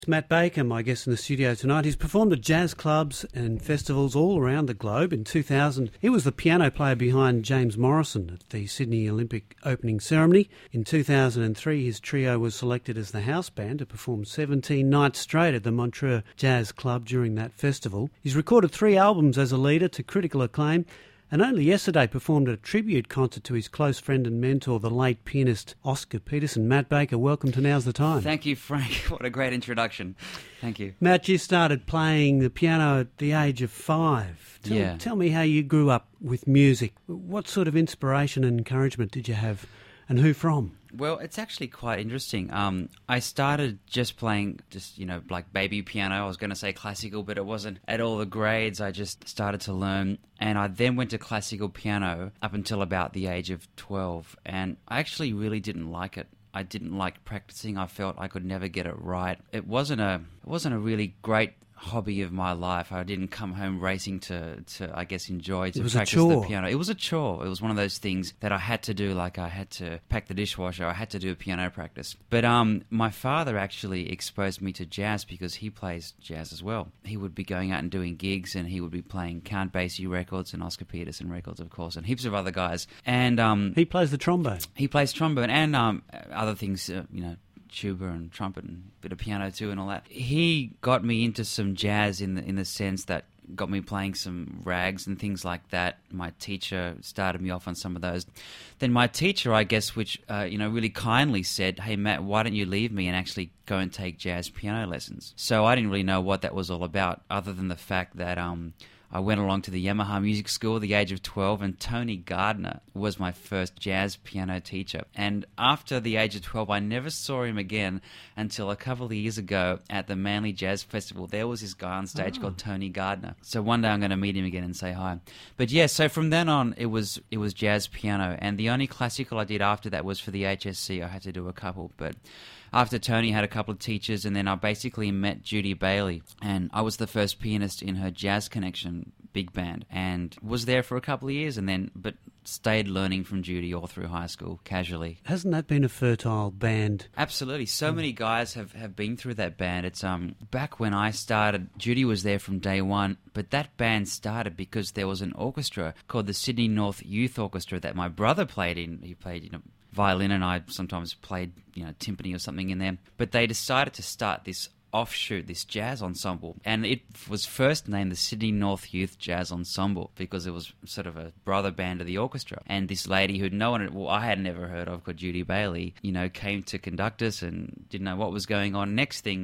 It's Matt Baker, my guest in the studio tonight. He's performed at jazz clubs and festivals all around the globe. In 2000, he was the piano player behind James Morrison at the Sydney Olympic opening ceremony. In 2003, his trio was selected as the house band to perform 17 nights straight at the Montreux Jazz Club during that festival. He's recorded 3 albums as a leader to critical acclaim, and only yesterday performed a tribute concert to his close friend and mentor, the late pianist Oscar Peterson. Matt Baker, welcome to Now's the Time. Thank you, Frank. What a great introduction. Thank you. Matt, you started playing the piano at the age of 5. Tell me how you grew up with music. What sort of inspiration and encouragement did you have, and who from? Well, it's actually quite interesting. I started just playing like baby piano. I was going to say classical, but it wasn't at all the grades. I just started to learn, and I then went to classical piano up until about the age of 12, and I actually really didn't like it. I didn't like practicing. I felt I could never get it right. It wasn't a really great hobby of my life. I didn't come home racing to I guess enjoy to practice the piano. It was a chore. It was one of those things that I had to do, like I had to pack the dishwasher, I had to do a piano practice. But my father actually exposed me to jazz because he plays jazz as well. He would be going out and doing gigs, and he would be playing Count Basie records and Oscar Peterson records, of course, and heaps of other guys. And he plays the trombone. He plays trombone and other things, tuba and trumpet and a bit of piano too and all that. He got me into some jazz in the sense that got me playing some rags and things like that. My teacher started me off on some of those. Then my teacher, I guess, which really kindly said, "Hey Matt, why don't you leave me and actually go and take jazz piano lessons?" So I didn't really know what that was all about, other than the fact that I went along to the Yamaha Music School at the age of 12, and Tony Gardner was my first jazz piano teacher. And after the age of 12, I never saw him again until a couple of years ago at the Manly Jazz Festival. There was this guy on stage called Tony Gardner. So one day I'm going to meet him again and say hi. But yeah, so from then on, it was jazz piano. And the only classical I did after that was for the HSC. I had to do a couple, but after Tony had a couple of teachers, and then I basically met Judy Bailey, and I was the first pianist in her Jazz Connection big band, and was there for a couple of years, but stayed learning from Judy all through high school, casually. Hasn't that been a fertile band? Absolutely. So many guys have been through that band. It's back when I started, Judy was there from day one, but that band started because there was an orchestra called the Sydney North Youth Orchestra that my brother played in. He played, violin, and I sometimes played, timpani or something in there. But they decided to start this offshoot, this jazz ensemble, and it was first named the Sydney North Youth Jazz Ensemble because it was sort of a brother band of the orchestra. And this lady who I had never heard of, called Judy Bailey, came to conduct us and didn't know what was going on. Next thing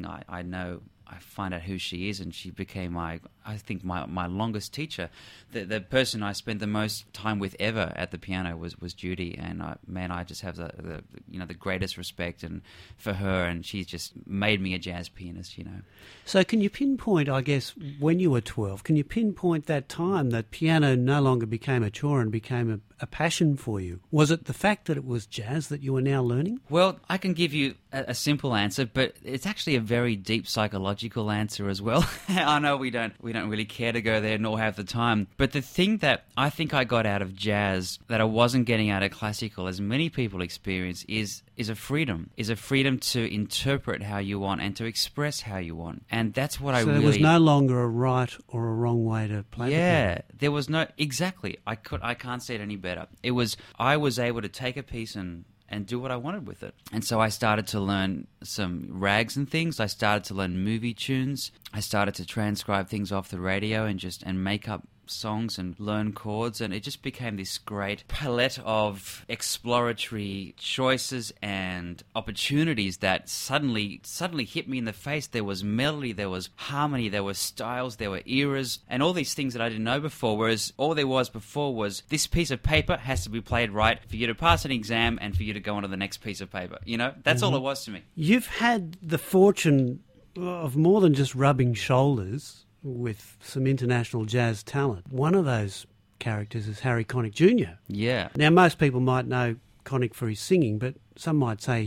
I find out who she is, and she became my longest teacher. The person I spent the most time with ever at the piano was Judy, and I just have the greatest respect for her, and she's just made me a jazz pianist. So can you pinpoint, I guess, when you were 12, can you pinpoint that time that piano no longer became a chore and became a passion for you? Was it the fact that it was jazz that you were now learning? Well, I can give you a simple answer, but it's actually a very deep psychological answer as well. I know we don't really care to go there nor have the time, but the thing that I think I got out of jazz that I wasn't getting out of classical, as many people experience, is a freedom to interpret how you want and to express how you want. And that's what So there was no longer a right or a wrong way to play the piano. Yeah, there was no... Exactly. I can't say it any better. I was able to take a piece and do what I wanted with it. And so I started to learn some rags and things. I started to learn movie tunes. I started to transcribe things off the radio and make up songs and learn chords, and it just became this great palette of exploratory choices and opportunities that suddenly hit me in the face. There was melody, there was harmony, there were styles, there were eras, and all these things that I didn't know before, whereas all there was before was this piece of paper has to be played right for you to pass an exam and for you to go on to the next piece of paper. That's all it was to me. You've had the fortune of more than just rubbing shoulders with some international jazz talent. One of those characters is Harry Connick Jr. Yeah. Now, most people might know Connick for his singing, but some might say his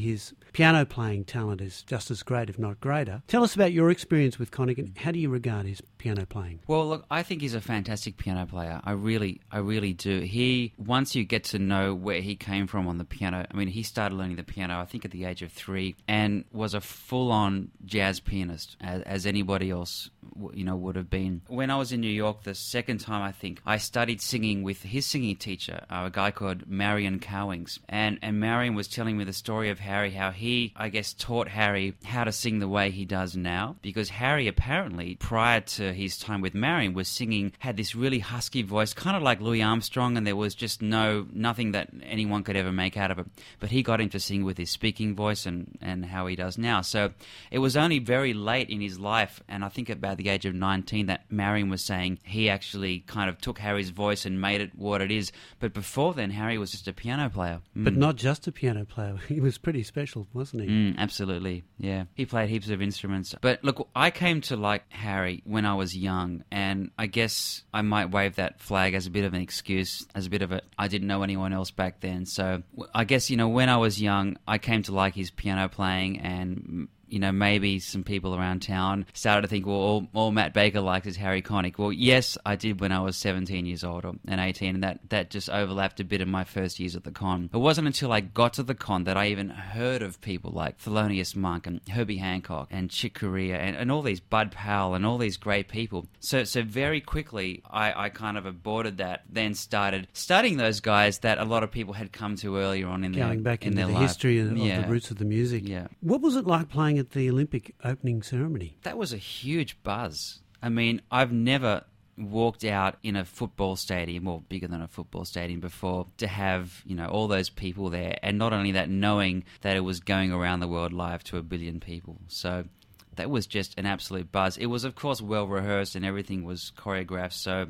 piano playing talent is just as great, if not greater. Tell us about your experience with Connick. How do you regard his piano playing? Well, look, I think he's a fantastic piano player. I really do. Once you get to know where he came from on the piano, I mean, he started learning the piano, I think, at the age of 3, and was a full-on jazz pianist, as anybody else, would have been. When I was in New York the second time, I think, I studied singing with his singing teacher, a guy called Marion Cowings. And Marion was telling me the story of Harry, how he, I guess, taught Harry how to sing the way he does now. Because Harry, apparently, prior to his time with Marion, had this really husky voice, kind of like Louis Armstrong, and there was just nothing that anyone could ever make out of it. But he got him to sing with his speaking voice and how he does now. So it was only very late in his life, and I think about the age of 19, that Marion was saying he actually kind of took Harry's voice and made it what it is. But before then, Harry was just a piano player. But not just a piano player. He was pretty special, wasn't he? Absolutely, yeah. He played heaps of instruments. But look, I came to like Harry when I was young, and I guess I might wave that flag as a bit of an excuse, as a bit of I didn't know anyone else back then. So I guess, when I was young, I came to like his piano playing, and maybe some people around town started to think, well, all Matt Baker likes is Harry Connick. Well, yes, I did when I was 17 years old and 18, and that just overlapped a bit in my first years at the con. It wasn't until I got to the con that I even heard of people like Thelonious Monk and Herbie Hancock and Chick Corea and all these, Bud Powell and all these great people. So very quickly, I kind of aborted that, then started studying those guys that a lot of people had come to earlier on in Going back into their the life. history of the roots of the music. Yeah. What was it like playing at the Olympic opening ceremony? That was a huge buzz. I mean, I've never walked out in a football stadium, or bigger than a football stadium, before, to have, all those people there. And not only that, knowing that it was going around the world live to 1 billion people. So that was just an absolute buzz. It was, of course, well rehearsed and everything was choreographed. So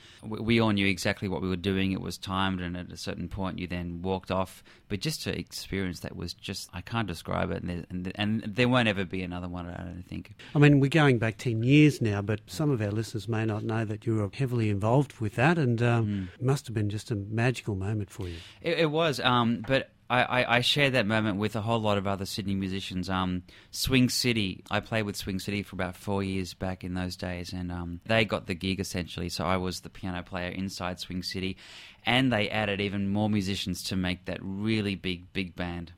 we all knew exactly what we were doing. It was timed, and at a certain point you then walked off. But just to experience that was just, I can't describe it. And there won't ever be another one, I don't think. I mean, we're going back 10 years now, but some of our listeners may not know that you were heavily involved with that, and it must have been just a magical moment for you. It was, but I shared that moment with a whole lot of other Sydney musicians. Swing City, I played with Swing City for about 4 years back in those days, and they got the gig essentially. So I was the piano player inside Swing City, and they added even more musicians to make that really big band.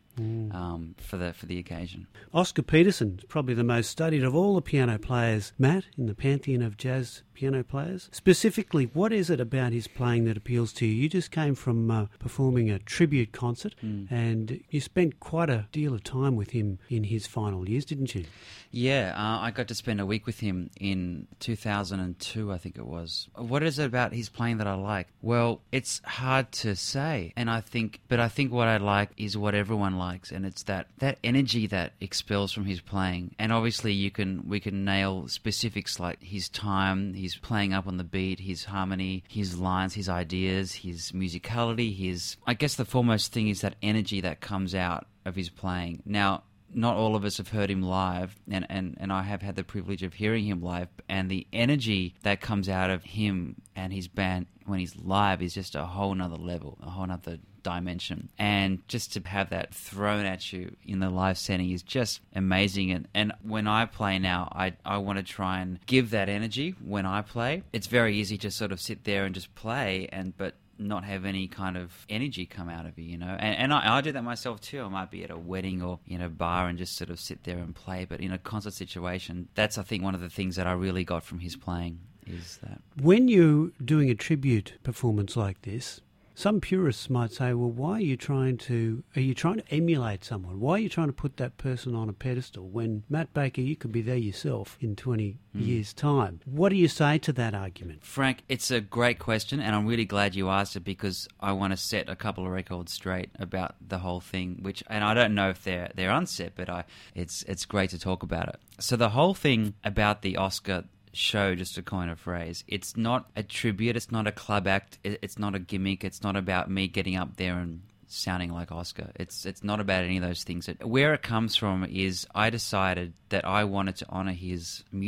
For the occasion. Oscar Peterson is probably the most studied of all the piano players, Matt, in the pantheon of jazz piano players. Specifically, what is it about his playing that appeals to you? You just came from performing a tribute concert, and you spent quite a deal of time with him in his final years, didn't you? Yeah, I got to spend a week with him in 2002, I think it was. What is it about his playing that I like? Well, it's hard to say, and I think what I like is what everyone likes, and it's that energy that expels from his playing. And obviously we can nail specifics like his time, his playing up on the beat, his harmony, his lines, his ideas, his musicality, I guess the foremost thing is that energy that comes out of his playing. Now, not all of us have heard him live, and I have had the privilege of hearing him live, and the energy that comes out of him and his band when he's live is just a whole nother level, a whole nother dimension. And just to have that thrown at you in the live setting is just amazing. And when I play now, I want to try and give that energy when I play. It's very easy to sort of sit there and just play, but not have any kind of energy come out of you, And I do that myself too. I might be at a wedding or in a bar and just sort of sit there and play. But in a concert situation, that's, I think, one of the things that I really got from his playing is that. When you're doing a tribute performance like this, some purists might say, well, are you trying to emulate someone? Why are you trying to put that person on a pedestal when, Matt Baker, you could be there yourself in 20 years' time? What do you say to that argument? Frank, it's a great question, and I'm really glad you asked it because I want to set a couple of records straight about the whole thing, and I don't know if they're unset, but it's great to talk about it. So the whole thing about the Oscar show, just to coin a phrase, it's not a tribute, it's not a club act, it's not a gimmick, it's not about me getting up there and sounding like Oscar. It's not about any of those things. Where it comes from is I decided that I wanted to honour his music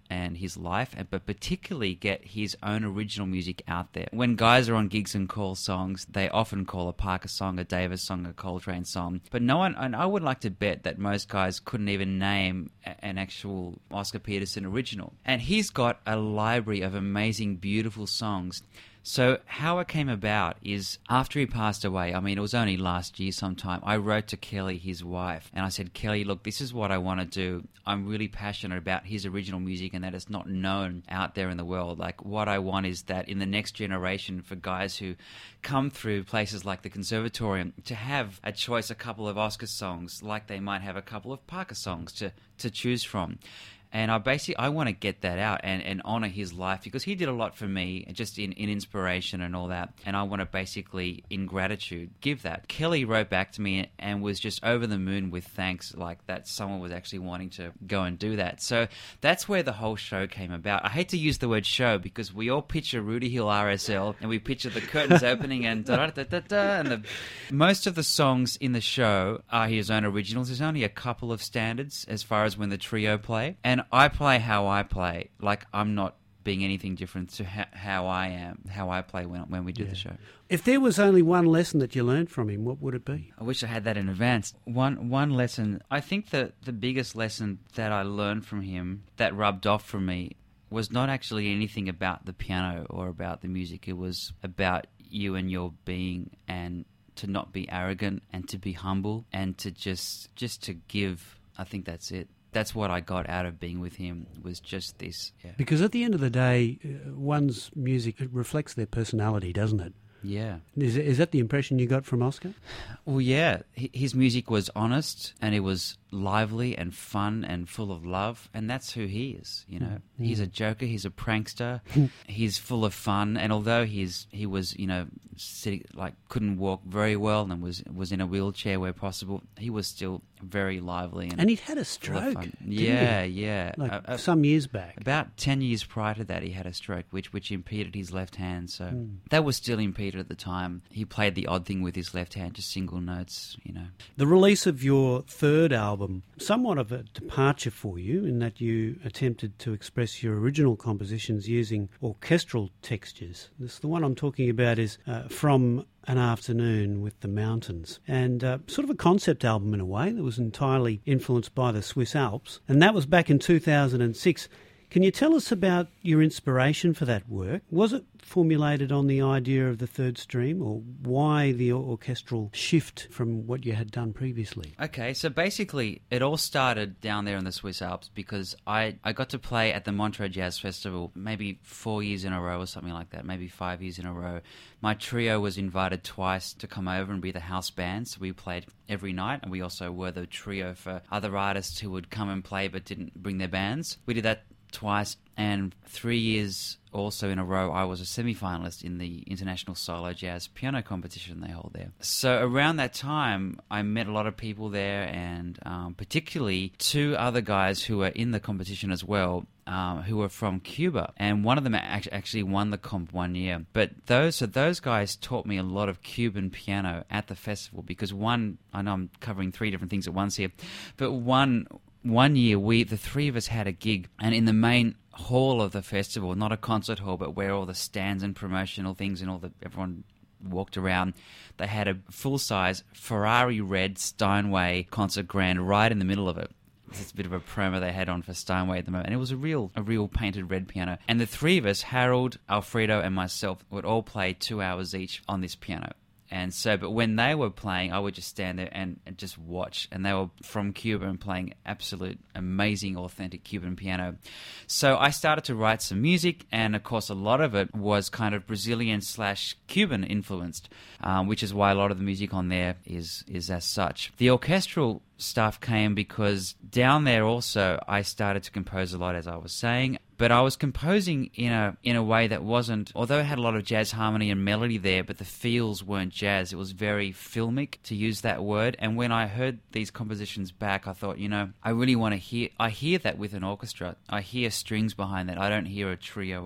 and his life, but particularly get his own original music out there. When guys are on gigs and call songs, they often call a Parker song, a Davis song, a Coltrane song. But no one, and I would like to bet that most guys couldn't even name an actual Oscar Peterson original. And he's got a library of amazing, beautiful songs. So how it came about is after he passed away, I mean, it was only last year sometime, I wrote to Kelly, his wife, and I said, Kelly, look, this is what I want to do. I'm really passionate about his original music and that it's not known out there in the world. Like, what I want is that in the next generation, for guys who come through places like the Conservatorium, to have a choice, a couple of Oscar songs, like they might have a couple of Parker songs to choose from. And I want to get that out and honor his life, because he did a lot for me, just in inspiration and all that. And I want to basically, in gratitude, give that. Kelly wrote back to me and was just over the moon with thanks, like that someone was actually wanting to go and do that. So that's where the whole show came about. I hate to use the word show because we all picture Rudy Hill RSL and we picture the curtains opening and da-da-da-da-da, and most of the songs in the show are his own originals. There's only a couple of standards as far as when the trio play. And I play how I play. Like, I'm not being anything different to how I am, how I play when we do the show. If there was only one lesson that you learned from him, what would it be? I wish I had that in advance. One lesson, I think that the biggest lesson that I learned from him that rubbed off from me was not actually anything about the piano or about the music. It was about you and your being, and to not be arrogant and to be humble and to just to give. I think that's it. That's what I got out of being with him, was just this. Yeah. Because at the end of the day, one's music, it reflects their personality, doesn't it? Yeah. Is that the impression you got from Oscar? Well, yeah. His music was honest, and it was lively and fun and full of love, and that's who he is, you know. He's a joker, he's a prankster, he's full of fun, and although he was, you know, sitting, like, couldn't walk very well and was in a wheelchair where possible, he was still very lively. And he'd had a stroke. Yeah. Like some years back. About 10 years prior to that, he had a stroke, which impeded his left hand, so that was still impeded at the time. He played the odd thing with his left hand, just single notes, you know. The release of your third album, somewhat of a departure for you in that you attempted to express your original compositions using orchestral textures. The one I'm talking about is From an Afternoon with the Mountains, and sort of a concept album in a way that was entirely influenced by the Swiss Alps, and that was back in 2006. Can you tell us about your inspiration for that work? Was it formulated on the idea of the third stream, or why the orchestral shift from what you had done previously? Okay, so basically it all started down there in the Swiss Alps because I got to play at the Montreux Jazz Festival maybe 4 years in a row or something like that, maybe 5 years in a row. My trio was invited twice to come over and be the house band, so we played every night, and we also were the trio for other artists who would come and play but didn't bring their bands. We did that twice, and 3 years also in a row I was a semi-finalist in the International Solo Jazz Piano Competition they hold there. So around that time I met a lot of people there, and particularly two other guys who were in the competition as well, who were from Cuba, and one of them actually won the comp 1 year. But those guys taught me a lot of Cuban piano at the festival, because I know I'm covering three different things at once here, but one year the three of us had a gig, and in the main hall of the festival, not a concert hall, but where all the stands and promotional things and everyone walked around, they had a full-size Ferrari red Steinway concert grand right in the middle of it. It's a bit of a promo they had on for Steinway at the moment, and it was a real painted red piano. And the three of us, Harold, Alfredo, and myself, would all play 2 hours each on this piano. And so, but when they were playing, I would just stand there and just watch. And they were from Cuba and playing absolute amazing, authentic Cuban piano. So I started to write some music, and of course, a lot of it was kind of Brazilian/Cuban influenced, which is why a lot of the music on there is as such. The orchestral stuff came because down there also I started to compose a lot, as I was saying. But I was composing in a way that wasn't, although it had a lot of jazz harmony and melody there, but the feels weren't jazz. It was very filmic, to use that word. And when I heard these compositions back, I thought, you know, I hear that with an orchestra. I hear strings behind that. I don't hear a trio or a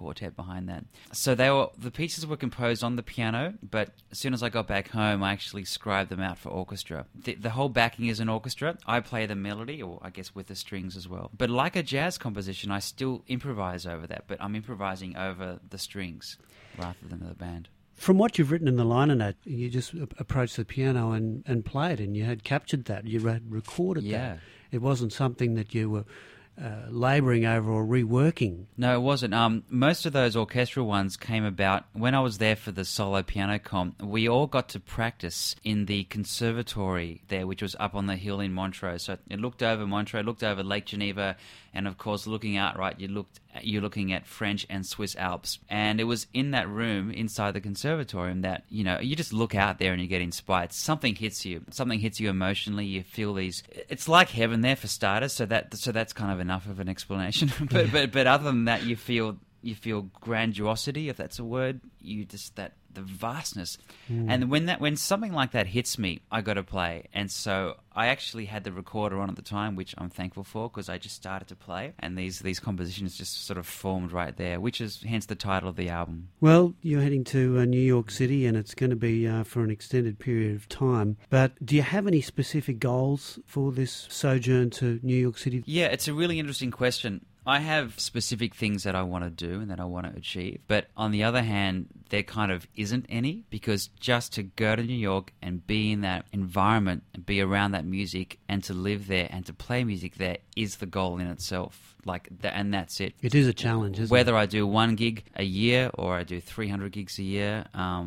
quartet behind that. So the pieces were composed on the piano, but as soon as I got back home, I actually scribed them out for orchestra. The whole backing is an orchestra. I play the melody, or I guess with the strings as well. But like a jazz composition, I still improvise over that, but I'm improvising over the strings rather than the band. From what you've written in the liner note, you just approached the piano and played, and you had captured that. You had recorded that. It wasn't something that you were labouring over or reworking. No, it wasn't. Most of those orchestral ones came about when I was there for the solo piano comp. We all got to practice in the conservatory there, which was up on the hill in Montreux. So it looked over Montreux, looked over Lake Geneva, and of course, looking out, right, you're looking at French and Swiss Alps. And it was in that room inside the conservatorium that, you know, you just look out there and you get inspired. Something hits you emotionally. You feel these. It's like heaven there for starters. So that's kind of enough of an explanation. but other than that, you feel grandiosity, if that's a word. You just the vastness. And when something like that hits me, I got to play. And so I actually had the recorder on at the time, which I'm thankful for, because I just started to play, and these compositions just sort of formed right there, which is hence the title of the album. Well, you're heading to New York City, and it's going to be for an extended period of time. But do you have any specific goals for this sojourn to New York City? Yeah, it's a really interesting question. I have specific things that I want to do and that I want to achieve. But on the other hand, there kind of isn't any, because just to go to New York and be in that environment and be around that music and to live there and to play music there is the goal in itself. And that's it. It is a challenge, isn't it? Whether I do one gig a year or I do 300 gigs a year,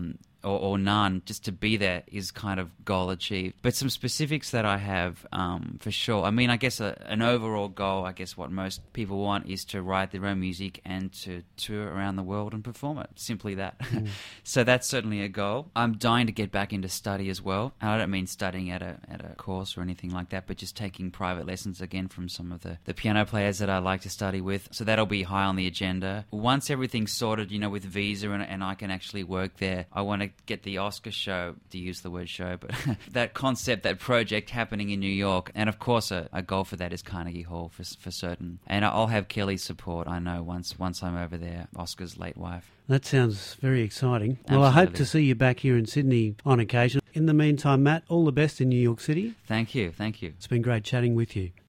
or none, just to be there is kind of goal achieved. But some specifics that I have, for sure. I mean, I guess an overall goal, I guess what most people want is to write their own music and to tour around the world and perform it. Simply that. So that's certainly a goal. I'm dying to get back into study as well. And I don't mean studying at a course or anything like that, but just taking private lessons again from some of the piano players that I like to study with. So that'll be high on the agenda. Once everything's sorted, with visa and I can actually work there, I want to get the Oscar show, to use the word show, but that concept, that project happening in New York. And of course, a goal for that is Carnegie Hall for certain. And I'll have Kelly's support, I know, once I'm over there, Oscar's late wife. That sounds very exciting. Absolutely. Well, I hope to see you back here in Sydney on occasion. In the meantime, Matt, all the best in New York City. Thank you. It's been great chatting with you.